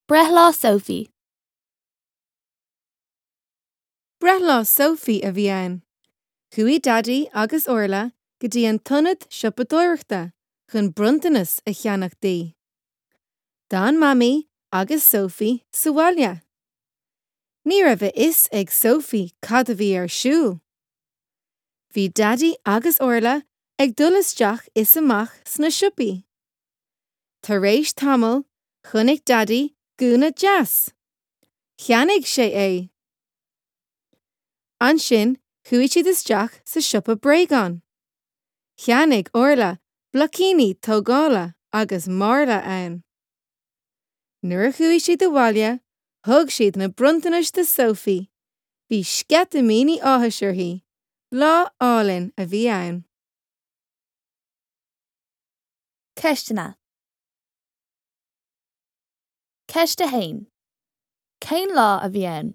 Brethla Sophie. Brethla Sophie a bhí ann. Chuaigh Daddy agus Orla go dtí an tionad siopadóireachta chun bruntanas a cheannach daoí. D'an Mammy agus Sophie sa bhaile. Ní raibh is ag Sophie cad a bhí ar siúl. Bhí Daddy agus Orla ag dul isteach is amach sna siopaí. Tar éis tamil chunig Daddy gúna jazz. Cheannaigh sé é. Ansin chuaigh siad isteach sa siopa Bréagán. Cheannaigh Orla blocíní tógála agus marla ann. Nuair a chuaigh siad do bhaile, thug siad na bruntanas de Sophie. Bhí sceatamíní áthais uirthi, lá álinn a bhí ann. Ceistena. Ceiste hain. Céin lá a bhí ann.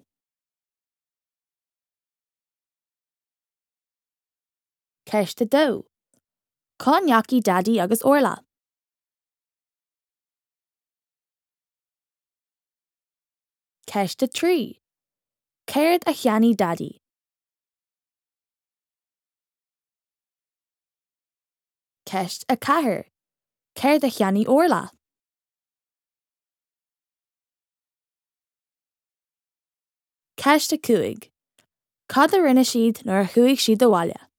Ceiste dó. Cá neacaí Daddy agus Orla. Ceiste trí. Céird a cheannaigh Daddy. Ceist a cathair. Céird a cheannaigh Orla. Ceiste cúig. Cad a rinne siad nuair a chuaigh siad do bhaile.